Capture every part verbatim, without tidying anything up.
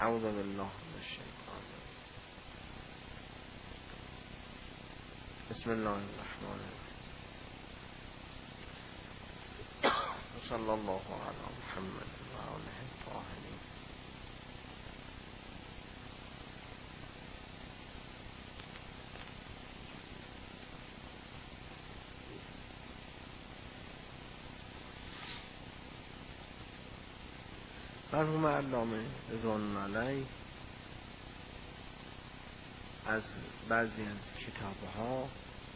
اعوذ بالله من الشیطان الرجیم. بسم الله الرحمن الرحیم. صلی الله علی محمد و آله الطاهرین. مرحوم علامه رضوان علیه از بعضی از کتابها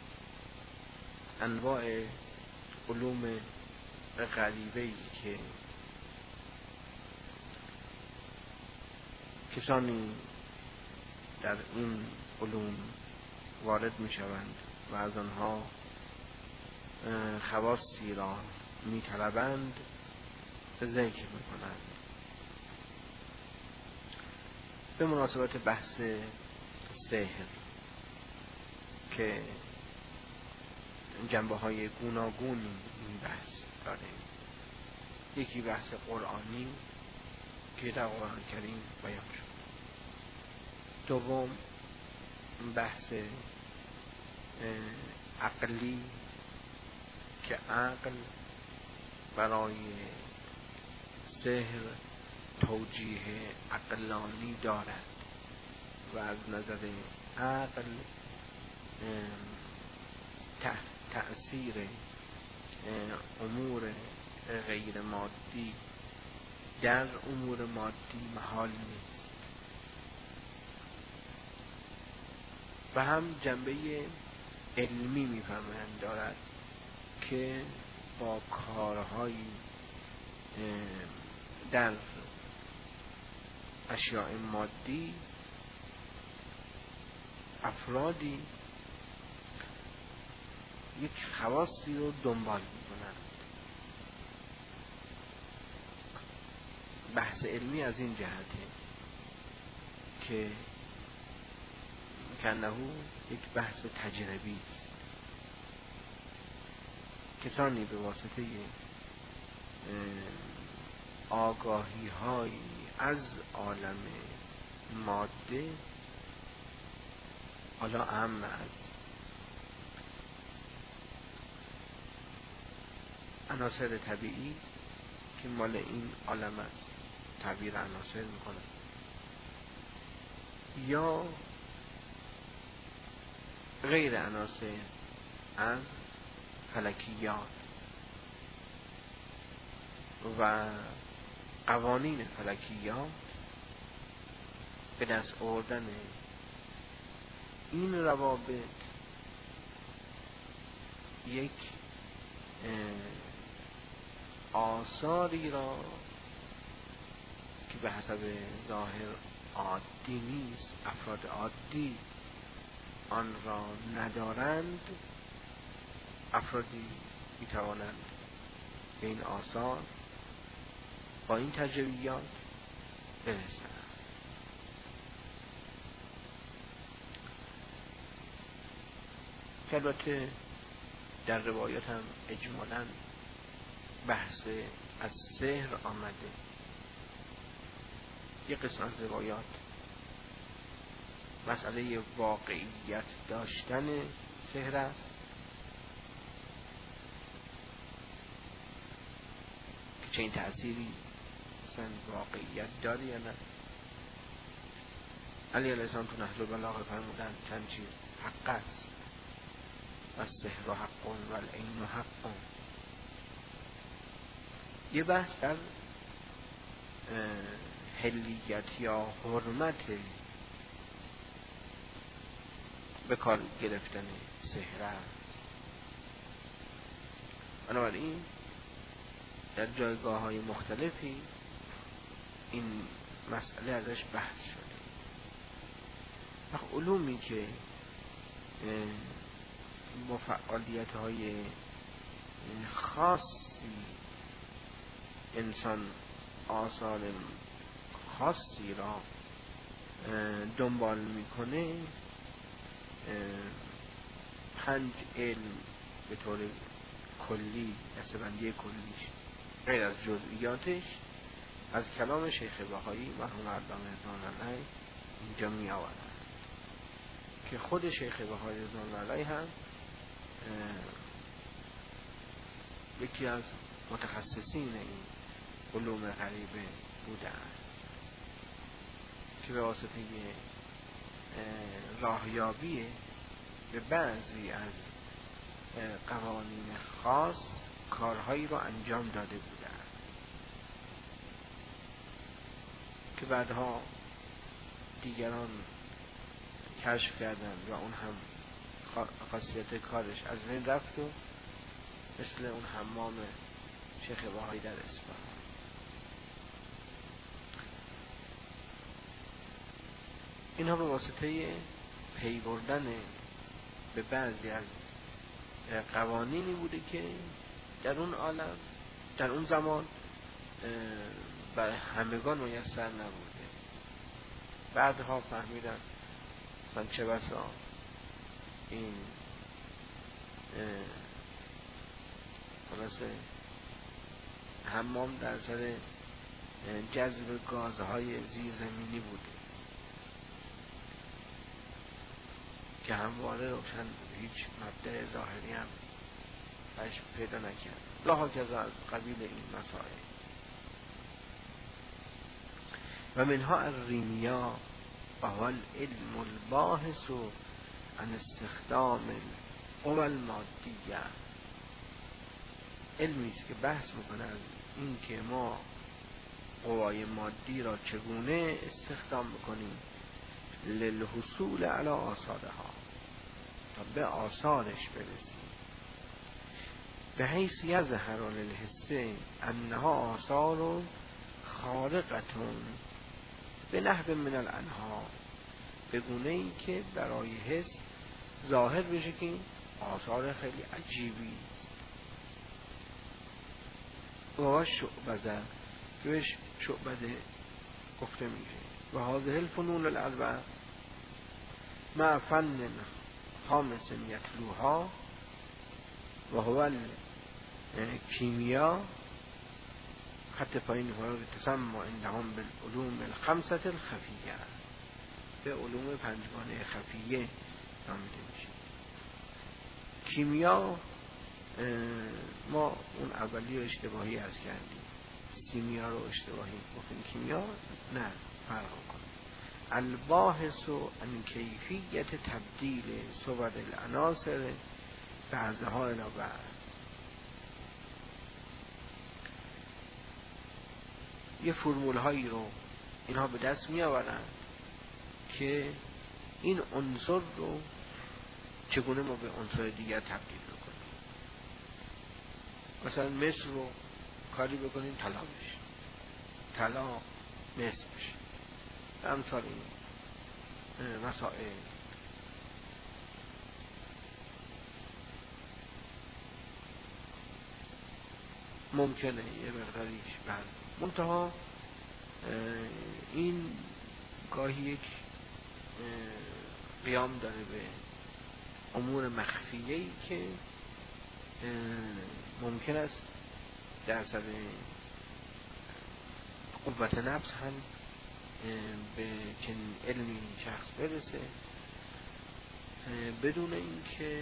انواع علوم غریبه‌ای که کسانی در این علوم وارد می شوند و از آنها خواصی را می طلبند ذکر می کنند. به مناسبت بحث سحر که جنبه های گوناگونی این بحث داره، یکی بحث قرآنی که در قرآن کریم بیان شد، دوم بحث عقلی که عقل برای سحر توجیه عقلانی دارد و از نظر عقل تأثیر امور غیر مادی در امور مادی محال نیست، و هم جنبه علمی می‌فرمایند دارد که با کارهایی در اشیاء مادی افرادی یک خواصی رو دنبال می‌کنند. بحث علمی از این جهته که کنه یک بحث تجربی است. کسانی به واسطه آگاهی های از عالم ماده، حالا اهم از عناصر طبیعی که مال این عالم است تعبیر عناصر میکنه، یا غیر عناصر از فلکیات و قوانین فلکیات، به دست آوردن این روابط یک آثاری را که به حسب ظاهر عادی نیست، افراد عادی آن را ندارند، افرادی میتوانند به این آثار با این تجربیات برسند. که البته در روایات هم اجمالاً بحث از سحر آمده. یک قسم از روایات مسئله واقعیت داشتن سحر است که چه این تأثیری اصلا واقعیت داری یا نه. علی علیه السلام تو نهج البلاغه فرمودن چند چیز حق است و السحر حق و العین حق. یه بحث در حلیت یا حرمت به کار گرفتن سحر است. بنابراین در جایگاه های مختلفی این مسئله ازش بحث شده. وقت علومی که با فعالیت های خاصی انسان آثار خاصی را دنبال میکنه، پنج علم به طور کلی، دسته‌بندی کلیش غیر از جزئیاتش از کلام شیخ بهایی مرحوم علامه رضوان علیه اینجا می آورد که خود شیخ بهایی رضوان علیه هم یکی از متخصصین این علوم غریبه بوده است که به واسطه راهیابی به بعضی از قوانین خاص کارهایی رو انجام داده بوده است که بعدها دیگران کشف کردند و اون هم خاصیت کارش از بین رفت و مثل اون حمام شیخ بهایی در اصفهان. اینها به واسطه پی بردن به بعضی از قوانینی بوده که در اون عالم در اون زمان برای همگان میسر نبوده. بعدها فهمیدن مثلا چه بسا این خلاصه حمام در سر جذب گازهای زیرزمینی بوده که همواره روشن بوده، هیچ مبدأ ظاهری هم بهش پیدا نکرد. لاها کذا از قبیل این مسائل. و منها الریمیا و هو العلم الباحث عن استخدام القوى المادیه، علمی است که بحث میکنه از این که ما قوای مادی را چگونه استخدام بکنیم للحصول علی آثارها، تا به آثارش برسیم، به حیث یظهر للحس انها آثار خارقتون به نحو من الانها، به گونه ای که برای حس ظاهر بشه که آثار خیلی عجیبی و شعبده که بهش شعبده گفته میشه. و هذه الفنون الاربعه مع فن خامس یتلوها و هو الکیمیا، خط پایین هو تسمى عندهم بالعلوم الخمسه الخفیه، به علوم پنجگانه خفیه نامیده میشه. کیمیا ما اون اولی رو اشتباهی از کردیم، سیمیا رو اشتباهی گفتیم، کیمیا نه، فرق کنیم. الباحث عن کیفیت تبدیل صور العناصر بعضها الی بعض، یه فرمول هایی رو اینها به دست می آورن که این عنصر رو چگونه ما به عنصر دیگر تبدیل بکنیم. مثلا مس رو کاری بکنیم طلا بشه، طلا مس بشه، امثال این مسائل. ممکنه یه مقداریش بر منتها این گاهی یک قیام داره به امور مخفیه‌ای که ممکن است در سر قوت نفس هم به چنین علمی شخص برسه بدون اینکه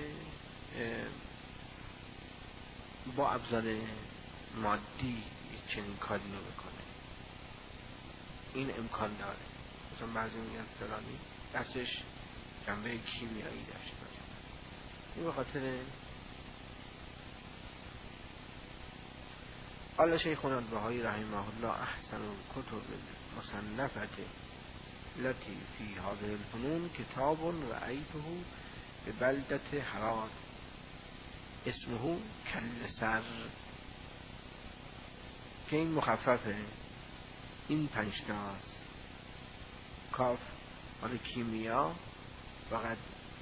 با ابزار مادی چنین کاری رو بکنه. این امکان داره. مثلا بعضی میگن فلانی دستش جنبه کیمیایی داشته باشه. این به خاطر قال شیخنا البهایی رحمه الله احسن الكتب المصنفه التي في هذه الفنون كتاب رأيته ببلدة حرات اسمه کلسر، که این مخففه، این پنجتاست. کاف مال کیمیا، فقط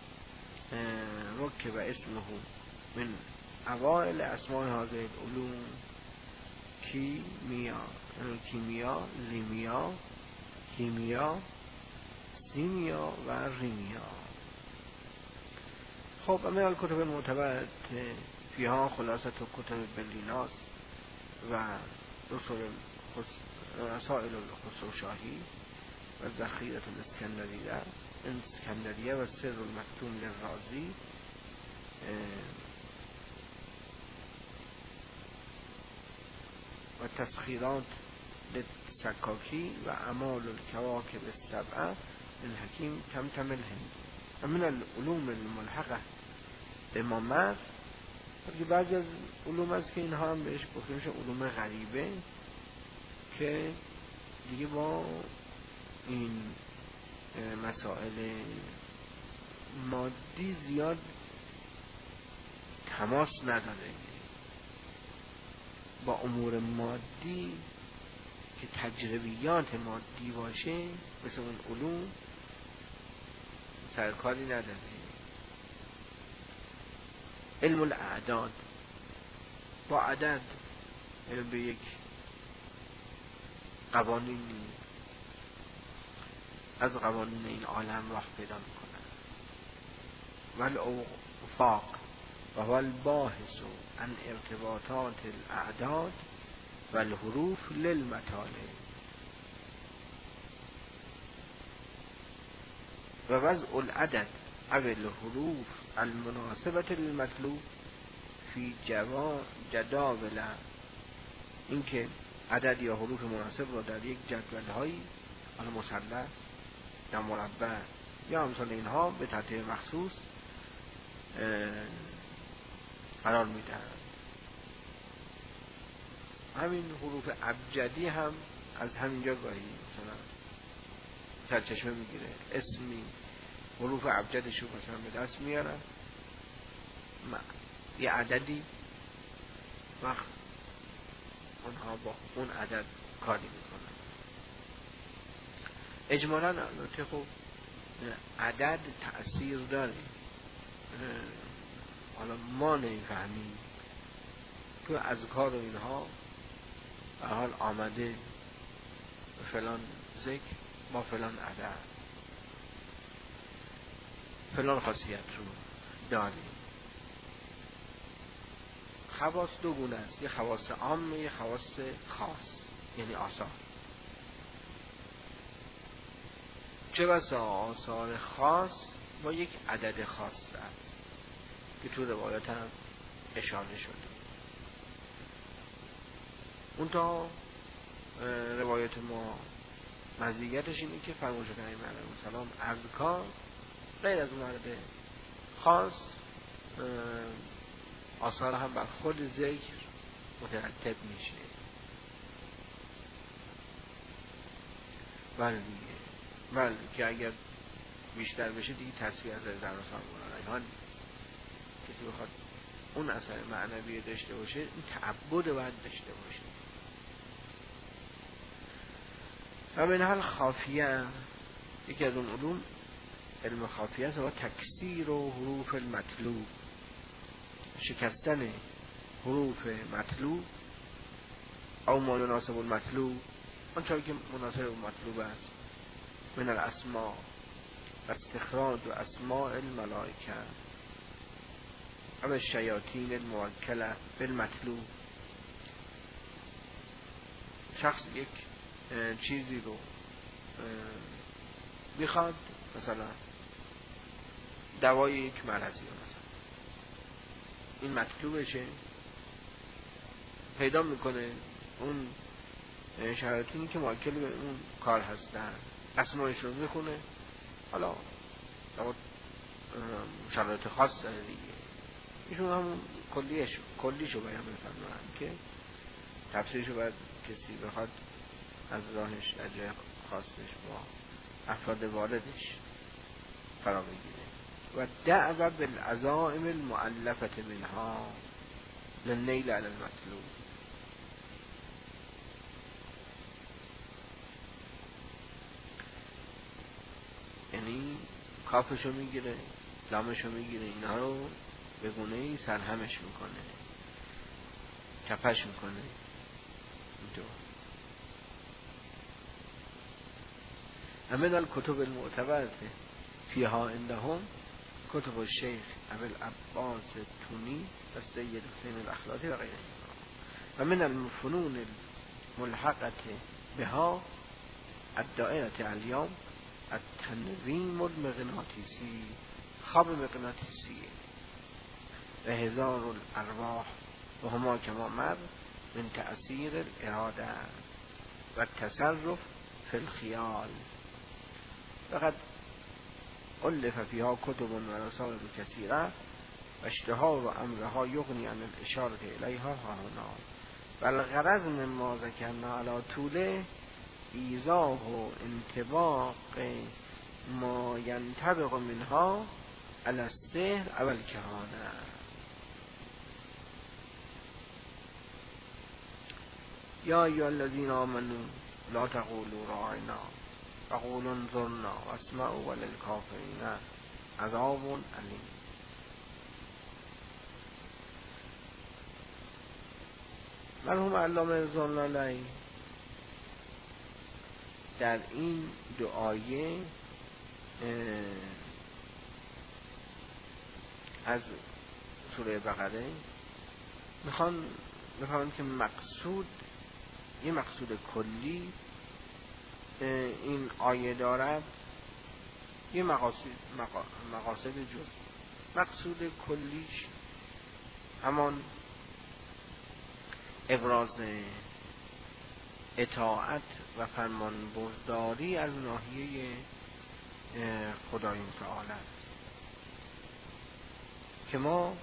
رکب اسمه من اوائل اسماء هذه العلوم کیمیا، کیمیا، لیمیا، کیمیا، سیمیا و ریمیا. خب اما الکتب المعتبر فیها خلاصت کتب بلیناس و رسول رسائل الخسرو شاهی و ذخیره الاسکندریه اسکندریه و سر المکتوم للرازی و تسخیرات للسکاکی و اعمال الکواکب السبعه الحکیم تمتم الهندی. و من العلوم الملحقه به ما مر، که بعضی از علوم هست که اینها هم بهش گفته میشه علوم غریبه که دیگه با این مسائل مادی زیاد تماس نداره، با امور مادی که تجربیات مادی باشه مثل اون علوم سرکاری نداره. علم الاعداد با عدد به یک قوانینی از قوانین این عالم راه پیدا میکنه. والافاق و هو الباحث عن ارتباطات الاعداد و الحروف للمطالع و وضع العدد او الحروف المناسبة للمطلوب فی جداول، این که عدد یا حروف مناسب را در یک جدول هایی آن مثلث یا مربع یا امثال اینها به ترتیب مخصوص قرار میدن. همین حروف ابجدی هم از همینجا گاهی مثلا سرچشمه میگیره، اسمی حروف ابجدش رو مثلا به دست میارن، یه عددی وقت اونها با اون عدد کاری میکنن. اجمالاً البته خب عدد تأثیر داره، حالا ما نمیفهمیم تو اذکار و اینها به حال آمده فلان ذکر با فلان عدد فلان خاصیت رو داریم. خواص دو گونه است، یه خواص عام، یه خواص خاص، یعنی آثار. چه بسا آثار خاص با یک عدد خاص است که تو روایات هم اشاره شده. اون تا روایت ما مزیتش اینه که فرموش کنیم علیه السلام اذکار غیر از اون عدد خاص آثار هم بر خود ذکر مترتب میشه. بله دیگه، بله که اگر بیشتر بشه دیگه تصویر از در آثار مولانا کسی بخواد اون اثر معنوی داشته باشه این تعبد باید داشته باشه. و من حال خافیه، یکی از اون علوم علم خافیه است و تکثیر و حروف المطلوب، شکستن حروف مطلوب او ما مناسب المطلوب، آنچه که مناسب المطلوب است، من الاسماء و استخراج و اسماء الملائکه او الشیاطین الموکله بالمطلوب. شخص یک چیزی رو میخواد، مثلا دوای یک مرضی رو مثلا این مطلوبشه، پیدا میکنه اون شیاطینی که موکل به اون کار هستن اسمایش رو میخونه، حالا شرایط خاص داره دیگه، ایشون هم کلیش کلیشو بیان میفرمایند که تفسیرشو باید کسی بخواد از راهش از جای خاصش با افراد والدش فرا بگیره. و دعوه بالعزائم المؤلفه منها للنیل علی المطلوب، یعنی کافشو میگیره، لامشو میگیره، اینها رو به گونه‌ای سرهمش میکنه، کپش میکنه اینطور. همه الکتب المعتبرة فیها عندهم کتب الشیخ ابو العباس تونی و سید حسین الاخلاقی و غیره. و من الفنون الملحقة بها الدائره الیوم التنظیم المغناطیسی، خواب مغناطیسی و هزار الارواح و هما کما مر من تأثیر الاراده و تصرف فی الخیال. فقط الف فیها کتب و رسائل کثیره و اشتهار و امرها یغنی عن الاشاره الیها هاهنا و الغرض مما ذکرنا علی طوله ایضاح و انطباق ما ینطبق منها علی السحر او الکهانه. یا ایها الذین آمنوا لا تقولوا راعنا وقولوا انظرنا واسمعوا وللکافرین عذاب الیم. مرحوم علامه رضوان الله علیه در این دو آیه از سوره بقره میخوان بفهمن که مقصود، یه مقصود کلی این آیه دارد، یه مقاصد مقاصد جز. مقصود کلیش همان ابراز اطاعت و فرمان برداری از ناحیه خدای متعال است که ما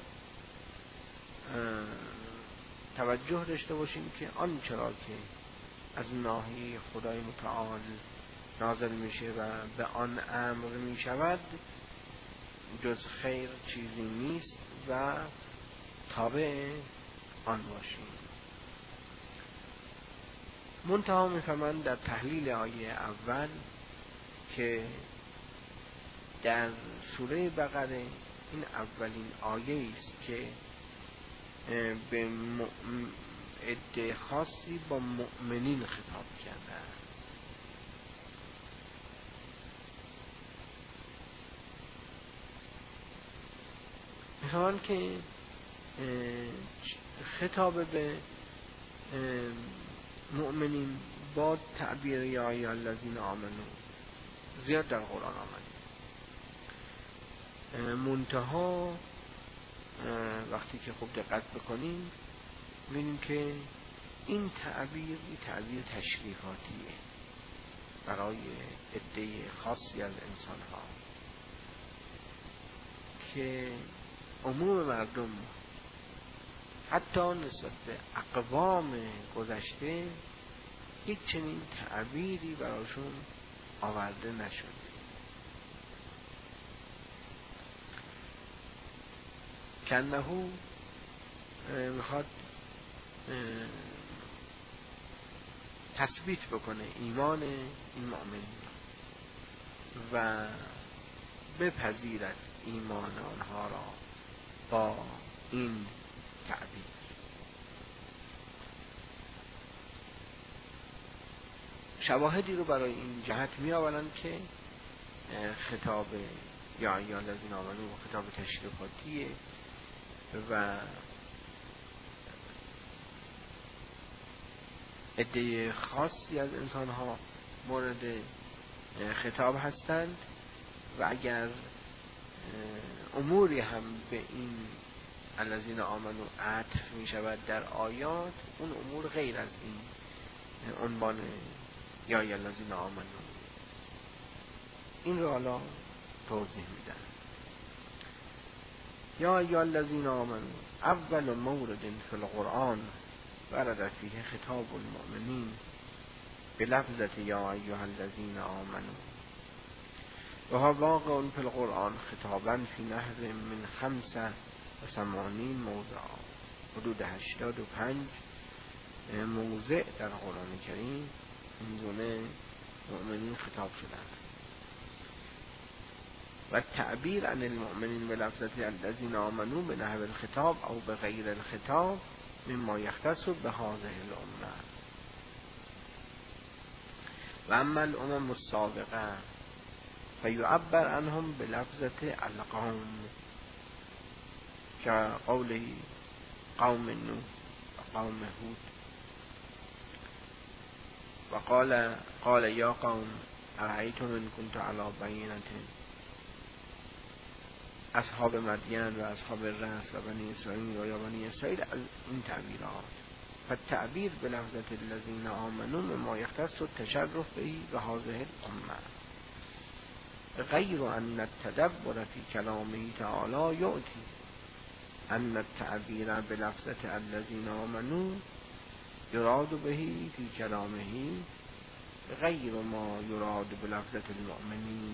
توجه داشته باشیم که آنچه را که از ناحیه خدای متعال نازل میشه و به آن امر میشود جز خیر چیزی نیست و تابع آن باشیم. منتها میفهمند در تحلیل آیه اول که در سوره بقره این اولین آیه است که به عده خاصی با مؤمنین خطاب کرده است. میخوان که خطاب به مؤمنین با تعبیر یا ایها الذین آمنو زیاد در قرآن آمده. منتها وقتی که خوب دقت بکنیم می‌بینیم که این تعبیر این تعبیر تشریفاتیه برای عده خاصی از انسان‌ها که عموم مردم حتی نسبت به اقوام گذشته هیچ چنین تعبیری براشون آورده نشده. کنهو میخواد تثبیت بکنه ایمان این مؤمنین و بپذیرد ایمان آنها را با این تعبیر. شواهدی رو برای این جهت می آورند که خطاب یا ایها الذین آمنو خطاب تشریفاتیه و عده خاصی از انسان ها مورد خطاب هستند و اگر اموری هم به این الذین آمنو عطف می شود در آیات، اون امور غیر از این عنوان یا ایها الذین آمنو. این رو حالا توضیح میدن. یا ایها الذین آمنو اول مورد فی القرآن ورد فیه خطاب المؤمنین بلفظت یا ایها الذین آمنو و ها واقع فی القرآن خطابا فی نحو من خمسه و ثمانین موضع، حدود هشتاد و پنج موضع در قرآن کریم این گونه مؤمنین خطاب شدند. و تعبیر عن المؤمنین به لفظت الذین آمنو به نحو الخطاب او به غیر الخطاب مما یختص به هذه الامه. و اما الامم السابقه فیعبر عنهم به لفظت القوم که قوله قوم نوح و قوم هود. و قال قال یا قوم ارأیتم ان کنت علی بینة. اصحاب مدین و اصحاب رس و بنی اسرائیل و یا بنی اسرائیل از این تعبیرات. فالتعبیر بلفظة الذین آمنوا مما یختص التشرف به و هذه الامه غیر ان التدبر فی کلامه تعالی یؤتی ان التعبیر بلفظة الذین آمنوا یراد به فی کلامه غیر ما یراد بلفظة المؤمنین،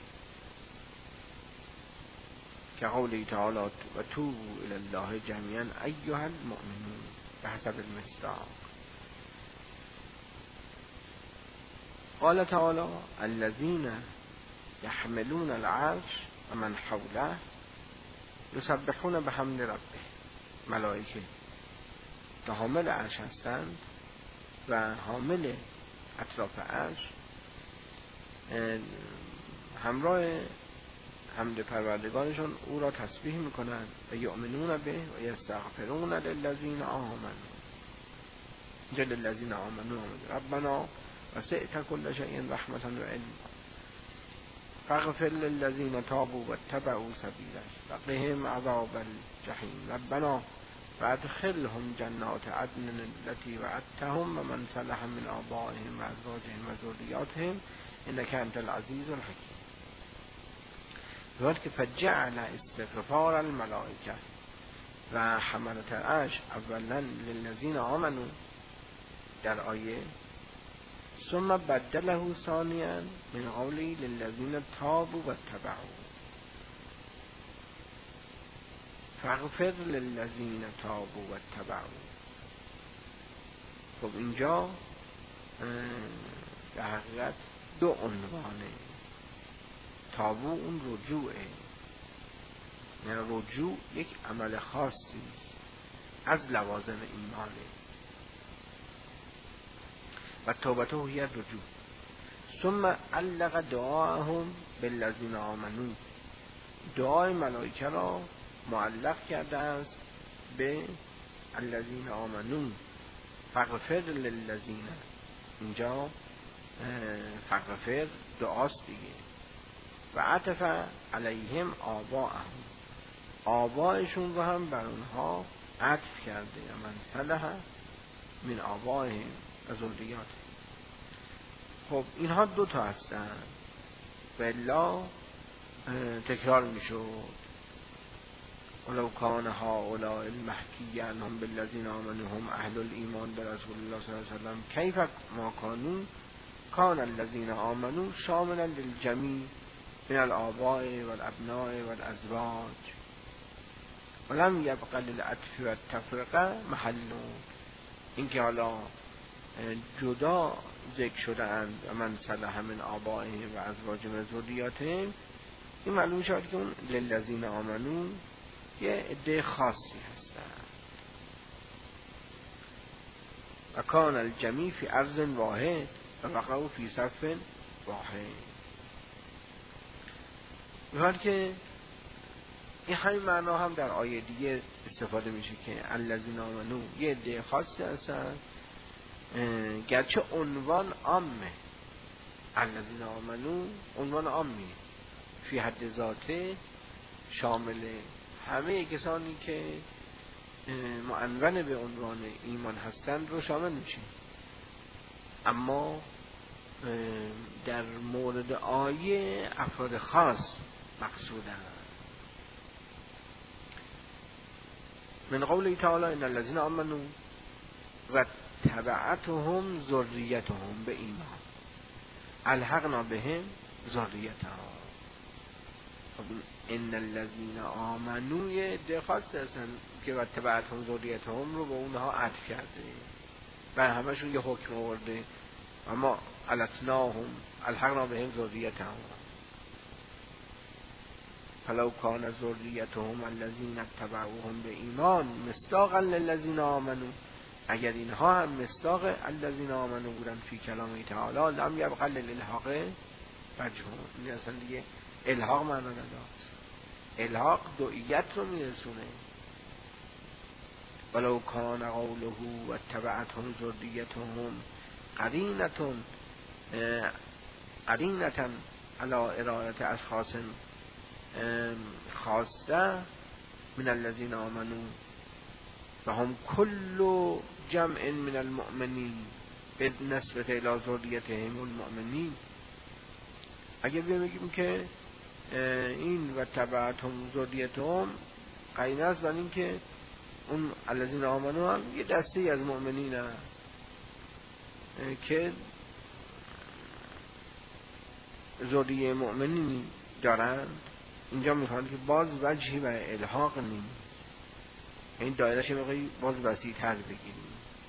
که قوله تعالی و توبوا الی الله جمیعا ایها المؤمنون بحسب المصداق. قال تعالی الذین یحملون العرش و من حوله یسبحون بحمد ربه. ملائکه که حامل عرش هستند و حامل اطراف عرش همراه حمد پروردگارشون او را تسبیح میکنند و یؤمنون به و یستغفرون للذین آمنوا. اینجا للذین آمنوا آمده ربنا وسعت کل شیء رحمة و علما فاغفر للذین تابوا واتبعوا سبیلک وقهم عذاب الجحیم ربنا وادخلهم جنات عدن التي وعدتهم ومن صلح من آبائهم وازواجهم وذرياتهم انك انت العزیز الحکیم. که فجعل استغفار الملائکه و حملت العرش اولا للذین آمنوا در آیه، ثم بدله ثانیا من قولی للذین تابوا واتبعوا فاغفر للذین تابوا واتبعوا. خب اینجا در حقیقت دو عنوانه. تابو اون رجوعه، یعنی رجوع یک عمل خاصی از لوازم ایمانه و توبته هی رجوع. ثم علق دعاهم بالذین آمنوا، دعای ملائکه را معلق کرده است به الذین آمنوا. فاغفر للذین، اینجا فاغفر دعاست دیگه. و عطف علیهم آباءهم، آبایشون رو هم بر اونها عطف کرده. من صلح من آبائهم و ذریاتهم. خب اینها دو تا هستن و الا تکرار میشد ولو کان هؤلاء المحکی عنهم بالذین آمنوا هم اهل الایمان برسول الله صلی الله علیه وسلم کیف ما کانوا کان الذین آمنوا شاملا للجمیع من الآباء والابناء والازواج ولم یبق للعطف و التفرقه محل. اینکه حالا جدا ذکر شده اند و من صلح من آبائهم و ازواجهم و ذریاتهم، این معلوم شد که اون للذین آمنوا یه عده خاصی هستند. و کان الجمیع فی عرض واحد و وقعوا فی صف واحد. می‌خواد که این همین معنا هم در آیه دیگه استفاده میشه که الذین آمنوا یه عده خاصی هستند، گرچه عنوان عامه. الذین آمنوا عنوان عامی فی حد ذاته شامل همه کسانی که معنون به عنوان ایمان هستند رو شامل میشه، اما در مورد آیه افراد خاص مقصودند. من قوله تعالی ان الذين آمنوا و تبعتهم ذریتهم به ایمان الحقنا بهم ذریتهم. خب ان الذين آمنوا یه ده خاص هستن که و تبعتهم ذریتهم رو به اونها عطف کرده و همشون یه حکم آورده، اما علتناهم الحقنا بهم ذریتهم فلو کان ذریتهم الذین اتبعوهم به ایمان مصداقا للذین آمنوا، اگر اینها هم مصداق الذین آمنوا بودن فی کلام تعالی لم یبق للالحاق وجه. این اصلا دیگه الحاق معنا نداشت. الحاق دوئیت رو میرسونه. ولو کان قوله و اتبعتهم ذریتهم قرینتون قرینتن علی ارادت اشخاص خاصه من الذین آمنوا و هم کل جمع من المؤمنین به نسبت الی ذریتهم المؤمنین. اگر بگیم که این و تبعتهم ذریتهم قرینه است بر این که اون الذین آمنوا هم یه دسته از مؤمنین هست که ذریه مؤمنین دارند، اینجا میخواد که باز وجهی و الحاق نیست، این دایرهش میخوایی باز وسیع تر بگیریم.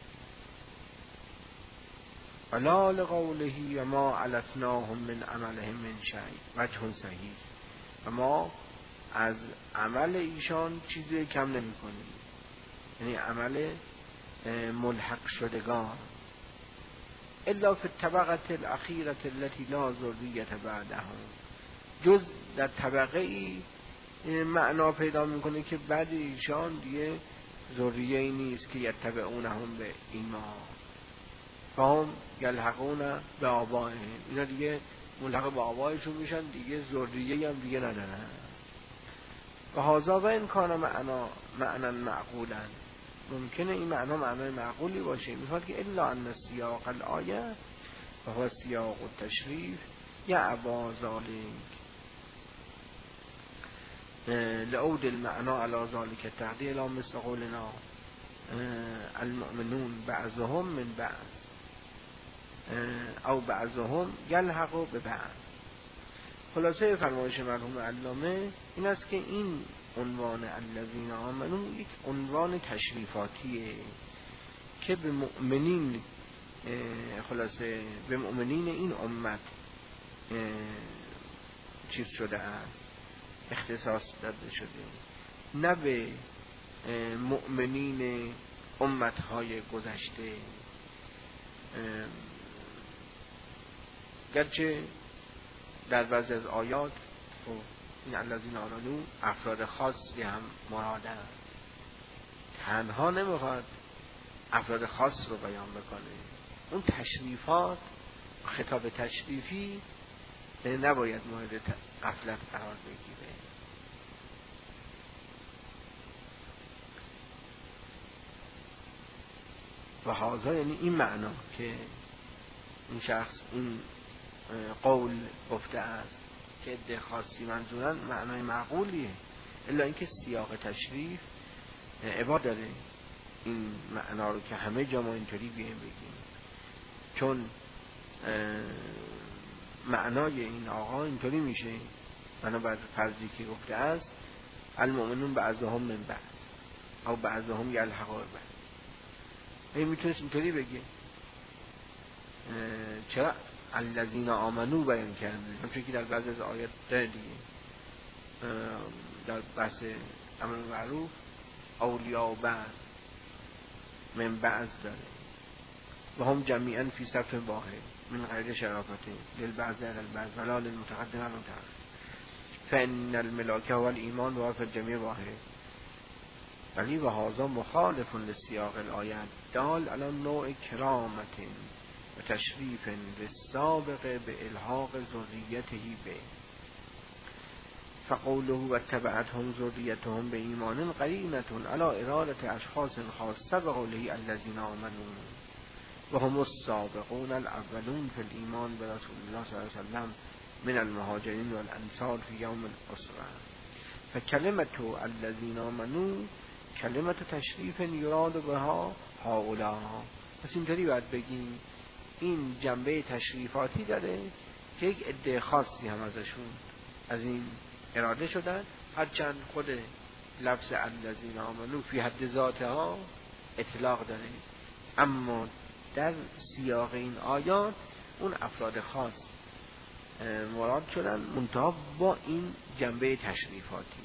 ولا لقوله و ما علتناهم من عملهم من شیء وجه صحیح، و ما از عمل ایشان چیزی کم نمی کنیم، یعنی عمل ملحق شدگان. الا فی الطبقه الاخیره التي لا ذریة بعدهم، جز در طبقه ای معنا پیدا میکنه که بعد ایشان دیگه ذریه ای نیست که یتبعونهم به ایمان فهم یلحقون به آبائهم، اینا دیگه ملحق به آبائشون میشن، دیگه ذریه هم دیگه ندارن. و هذا و این کان معنا معنا معقولا، ممکنه این معنا معنای معقولی باشه، میخواد که الا ان سیاق الآیه و هو سیاق التشریف یعبا ذالک لعود المعنا علی ذالک التقدیر لا مثل قولنا المؤمنون بعضهم من بعض او بعضهم یلحق به بعض. خلاصه فرمایش مرحوم علامه این است که این عنوان الذین آمنوا یک عنوان تشریفاتیه که به مؤمنین، خلاصه به مؤمنین این امت چیز شده است، اختصاص داده شده، نه به مؤمنین امتهای گذشته. گرچه در بعضی از آیات این الذین آمنوا افراد خاصی هم مراده است، تنها نمیخواد افراد خاص رو بیان بکنه، اون تشریفات خطاب تشریفی نباید مورد غفلت قرار بگیره. و هذا یعنی این معنا که این شخص این قول گفته است که عده خاصی منظورن، معنای معقولیه، الا اینکه سیاق تشریف عبارت داره این معنا رو که همه جا ما اینطوری بیایم بگیم، چون معنای این آقا اینطوری میشه بنابر فرضی که گفته است المؤمنون بعضهم من بعض او بعضهم یلحق به بعض. این میتونست اینطوری بگه چرا الذین آمنو بیان کرده، همچون که در بعض از آیات داره دیگه، در بحث امر معروف اولیاء و بعض من بعض داره و هم جمیعا فی صف واحد من غیر شرافته للبعض علی البعض ولا للمتقدم علی المتأخر فان الملاکه و الایمان و فی الجمیع واحد. ولی و هذا مخالف لسیاق الآیه دال علی نوع کرامت و تشریف للسابق به الحاق ذریته به، فقوله و تبعتهم ذریتهم به ایمان قرینة علی ارادت اشخاص خاصه بقوله الذین آمنوا و هم السابقون الاولون فی الایمان برسول الله صلی الله علیه وسلم من المهاجرین والانصار فی یوم الاسره. فکلمت الذین آمنوا کلمت تشریف یراد بها هؤلاء. پس اینطوری باید بگیم این جنبه تشریفاتی داره که یک عده خاصی هم ازشون از این اراده شدن، هرچند خود لفظ الذین آمنوا فی حد ذاتها اطلاق داره، اما در سیاق این آیات اون افراد خاص مراد شدن منتها با این جنبه تشریفاتی.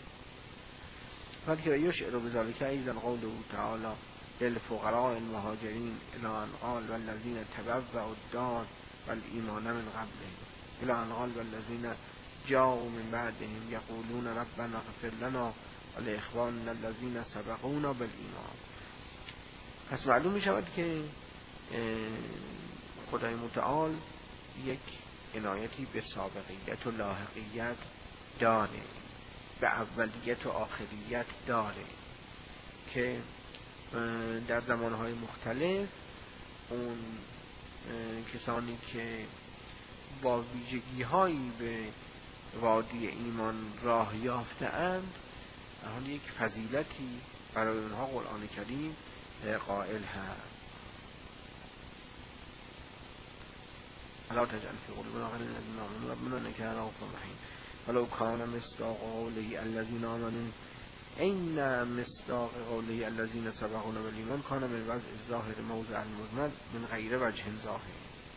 فالکه یشعر بذلک ایضا قوله تعالی للفقراء المهاجرین الی ان قال والذین تبوأوا الدار والایمان من قبلهم الی ان قال والذین جاءوا من بعدهم یقولون ربنا اغفر لنا ولاخواننا الذین سبقونا بالایمان. پس معلوم می شود که خدای متعال یک عنایتی به سابقیت و لاحقیت داره، به اولیت و آخریت داره که در زمانهای مختلف اون کسانی که با ویژگی هایی به وادی ایمان راه یافته اند حال یک فضیلتی برای اونها قرآن کریم قائل هست. الا تجعل فی قلوبنا غلا للذین آمنوا ربنا انک رؤوف رحیم ولو کان مصداق قوله الذین آمنوا این مصداق قوله الذین سبقونا بالایمان کان من وضع الظاهر موضع المجمل من غیر وجه ظاهر.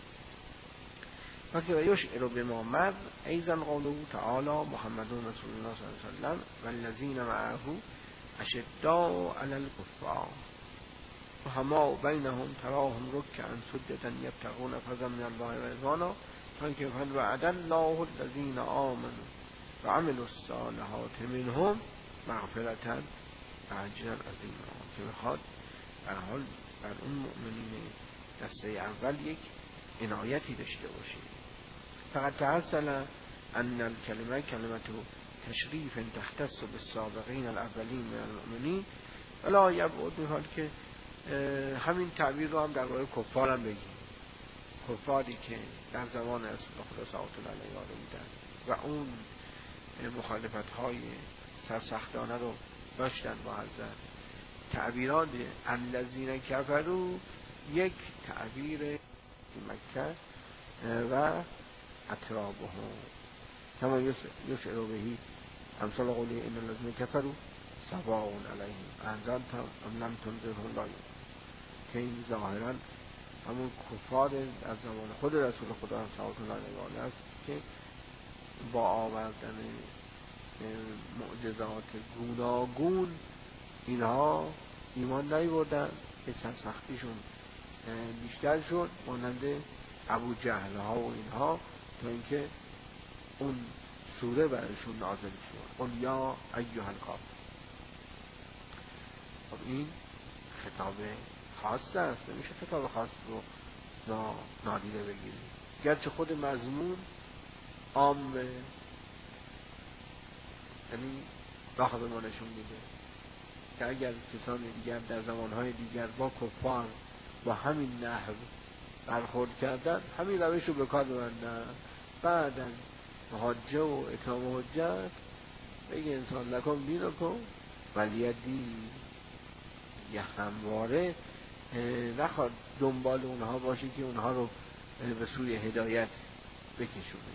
وقتی یشعر بما مر ایضا قوله تعالی محمد رسول الله صلی الله علیه وسلم والذین معه اشداء علی الکفار رحماء بینهم تراهم رکعا سجدا یبتغون فضلا من الله و رضوانا فانکحوا وعد الله الذین آمنوا وعملوا الصالحات منهم مغفرة و اجرا عظیما، که میخواد در حال بر اون مؤمنین دسته اول یک عنایتی داشته باشه. فقط تحصل ان الکلمه کلمه تشریف تختص بالسابقین الاولین من المؤمنین ولا یبعد، میخواد که همین تعبیر رو هم در مورد کفار هم بگیم، کفاری که در زمان رسول خدا صلی الله علیه و آله بودن و اون مخالفت های سرسختانه رو داشتن با حضرت. تعبیرات الذین کفروا یک تعبیر مکه و اطرابهم کما یشعر بهی امثال قوله ان الذین کفروا سواء علیهم انذرتهم ام لم تنذرهم لا یؤمنون، که این ظاهرا همون کفار از زمان خود رسول خدا صلی الله علیه و آله است که با آوردن معجزات گوناگون اینها ایمان نیاوردن که سرسختیشون بیشتر شد، مانند ابو جهل ها و اینها، تا اینکه اون سوره برایشون نازل شد قل یا ایها الکافرون. خب این خطاب خاص است، نمیشه خطاب خاص رو نادیده بگیریم، گرچه خود مضمون عامه، یعنی راه به ما نشون میده که اگر کسان دیگر در زمانهای دیگر با کفار با همین نحو برخورد کردن، همین روش رو به کار ببندن، بعد از حجه و اتمام حجت بگه انسان لکن دینکم ولی دین، یه همواره نخواد دنبال اونها باشه که اونها رو به سوی هدایت بکشونه.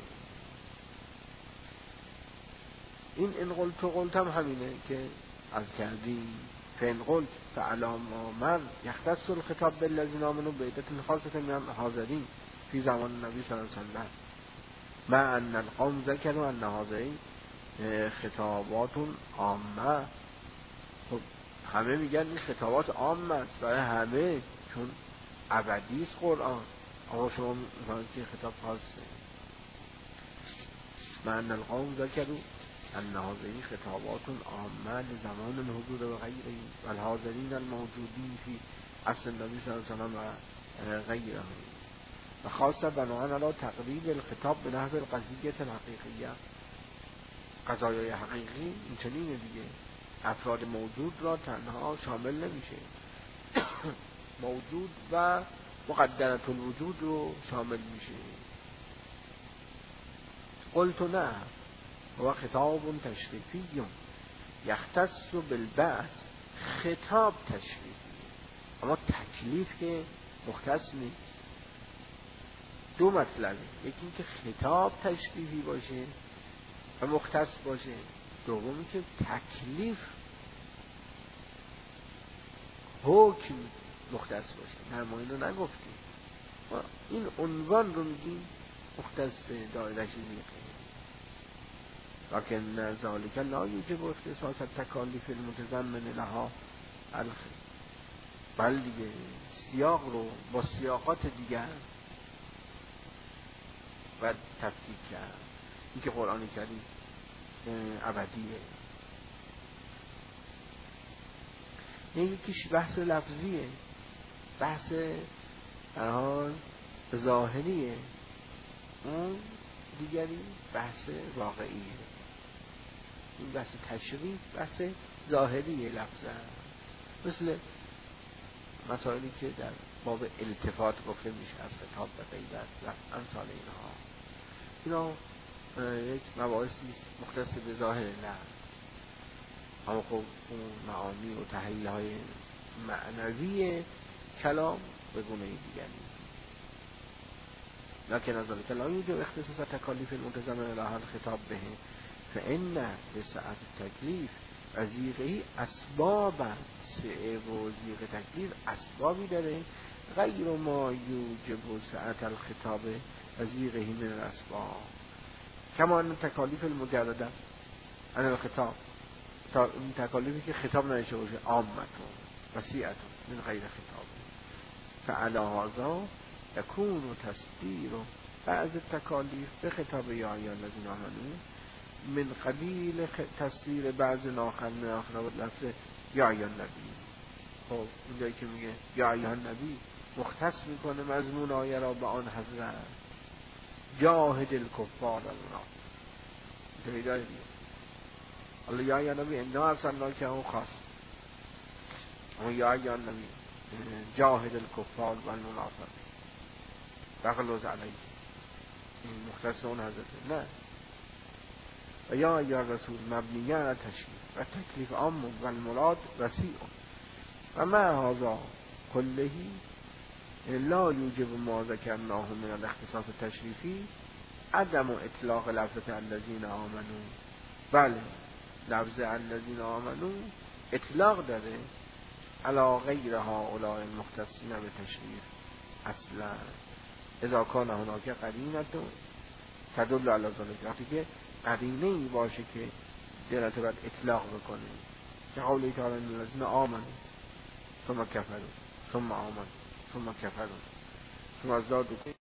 این ان قلت قلت هم همینه که از کردیم فان قلت فعلا ما مر یختص الخطاب بالذین آمنوا بعدت خاصه من حاضرین فی زمان نبی صلی الله علیه و سلم مع ان القوم ذکروا ان هذه خطابات عامه. خب همه میگن این خطابات عامه است برای همه، چون ابدی است قرآن، اما شما میگید که خطاب خاصه. مع ان القوم ذکروا ان هذه خطابات عامه لزمان الحضور و غیره و الحاضرین الموجودین فی عصر النبی صلی الله علیه و سلم و غیره و خاصه بناء علی تقریب الخطاب به نحو القضیه الحقیقیه. قضایای حقیقی این چنینه دیگه، افراد موجود را تنها شامل نمیشه، موجود و مقدرة الوجود رو شامل میشه. قلت نه و خطاب تشریفی یختص بالبعث، خطاب تشریفی اما تکلیف که مختص نیست. دو مطلبه، یکی این که خطاب تشریفی باشه و مختص باشه، دومی که تکلیف حکم مختص باشه. نه ما اینو نگفتیم، ما این عنوان رو میگیم مختص به دایره چیزی لکن ذالک لا یوجب اختصاص التکالیف المتضمن لها الخ. بل دیگه سیاق رو با سیاقات دیگر باید تفکیک کرد. این که قرآن کریم ابدیه، یکیش بحث لفظیه، بحث در حال ظاهریه، اون دیگری بحث واقعیه. این بحث تشریف بحث ظاهریه لفظه، مثل مسائلی که در باب التفات گفته میشه از خطاب به غیبت و امثال اینها. اینا یک مباحثی مختص به ظاهر لفظ، اما خب اون معانی و تحلیل های معنوی کلام به گونه دیگری. لكن از ذلك لا يوجب اختصاص تکالیف الملتزم الى الخطاب به فإن لسعة التکلیف و زیغه اسبابا. سعه و زیغ تکلیف اسبابی داره غیر ما یوجب سعة الخطاب و زیغه من الاسباب، کما ان تکالیف المجرده عن الخطاب، تکالیفی که خطاب نشه باشه عامتون وسیعتون من غیر خطاب، فعلی هذا یکون تصدیر بعض التکالیف به خطاب یا ایها الذین آمنوا من قبیل تصدیر بعض ناخر من آخر و لفظ یا ایها النبی. خب اونجایی که میگه یا ایها النبی مختص میکنه مضمون آیه را به آن حضرت جاهد الکفار المنافقین. اینطوری داره دیگه. حالا یا ایها النبی انما ارسلناک که اون خاص، اما یا ایها النبی جاهد الکفار والمنافقین بغلظ علیه، این مختص اون حضرت نه. و یا ایها رسول مبنیه علی تشریف و تکلیف عام و المراد وسیع و ما هذا کله لا یوجب ما ذکرناه من الاختصاص التشریفی عدم اطلاق لفظة الذین آمنوا. بله لفظ الذین آمنوا اطلاق داره علی غیر هؤلاء المختصین به تشریف اصلا اذا کان هناک قرینه تدل علی ذلک، وقتی که قرینه ای باشه که دلالت بر اطلاق بکنه، که قوله تعالی الذین آمنوا ثم کفروا ثم آمنوا ثم کفروا ثم ازدادوا